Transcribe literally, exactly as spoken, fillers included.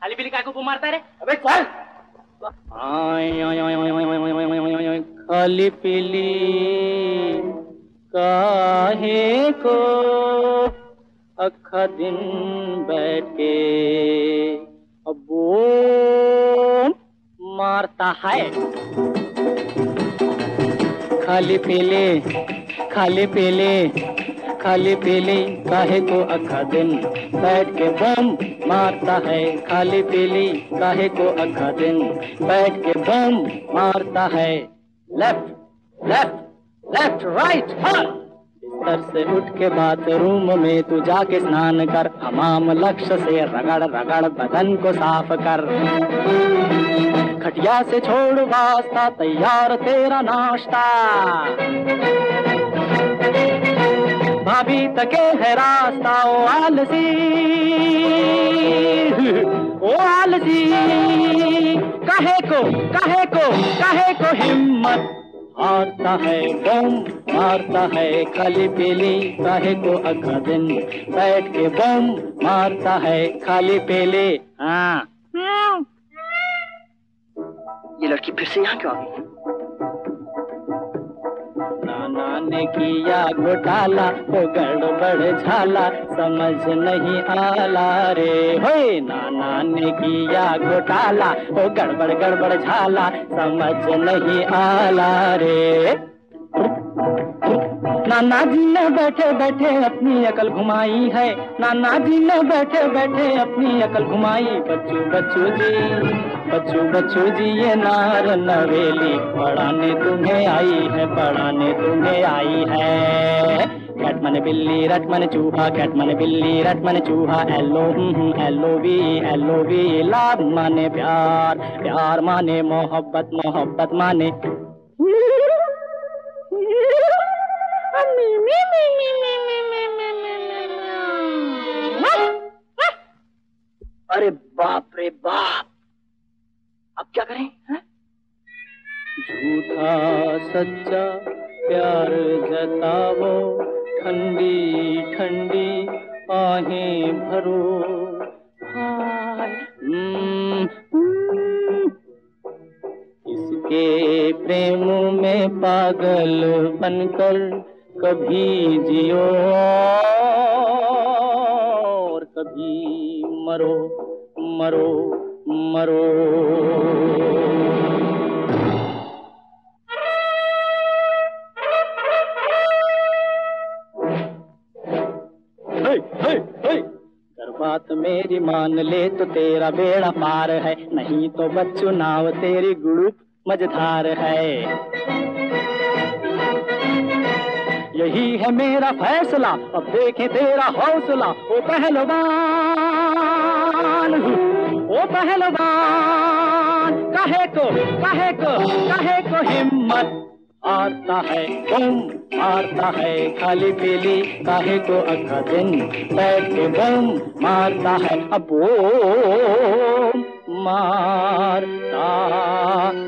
खाली पीली काय को मारता रे? अबे चल। खाली पीली काहे को अखा दिन बैठ के अब वो मारता है। खाली पीली खाली पीली खाली पीली काहे को अखा दिन बैठ के बम मारता है। खाली पीली काहे को अखा दिन बैठ के बम मारता है। लेफ्ट लेफ्ट लेफ्ट राइट हाँ। बिस्तर से उठ के बाथरूम में तू जाके स्नान कर। हमाम लक्ष्य से रगड़ रगड़ बदन को साफ कर। खटिया से छोड़ वास्ता तैयार तेरा नाश्ता। भाभी तके है रास्ता ओ आलसी ओ आलसी। काहे को काहे को काहे को हिम्मत हारता है बम मारता है। खाली पीली काहे को अखा दिन बैठ के बम मारता है। खाली पीली हाँ। ये लड़की फिर से यहाँ क्यों आ गई? नाना ने किया घोटाला वो गड़बड़ झाला समझ नहीं आला रे। होए नाना ने किया घोटाला वो गड़बड़ गड़बड़ झाला समझ नहीं आला रे। नाना जी ने बैठे बैठे अपनी अकल घुमाई है। नाना जी ने बैठे बैठे अपनी अकल घुमाई। बच्चू बच्चू जी बच्चू बच्चू जी ये नार नवेली पढ़ाने तुम्हें आई है पढ़ाने तुम्हें आई है। कैट मन बिल्ली रट मन चूहा कैट मन बिल्ली रट मन चूहा। एलो एलो वी एलो वी लाभ माने प्यार प्यार माने मोहब्बत मोहब्बत माने। अरे बाप रे बाप, अब क्या करें? है? झूठा सच्चा प्यार जतावो ठंडी ठंडी आहें भरो। इसके प्रेम में पागल बनकर कभी जियो और कभी मरो मरो मरो। अगर बात मेरी मान ले तो तेरा बेड़ा पार है। नहीं तो बच्चू नाव तेरी गुड़ुप मझधार है। यही है मेरा फैसला अब देखें तेरा हौसला। ओ पहलवान ओ पहलवान काहे को काहे को काहे को हिम्मत हारता है बम मारता है। खाली पीली काहे को अखा दिन बैठ के बम मारता है। अब वो मारता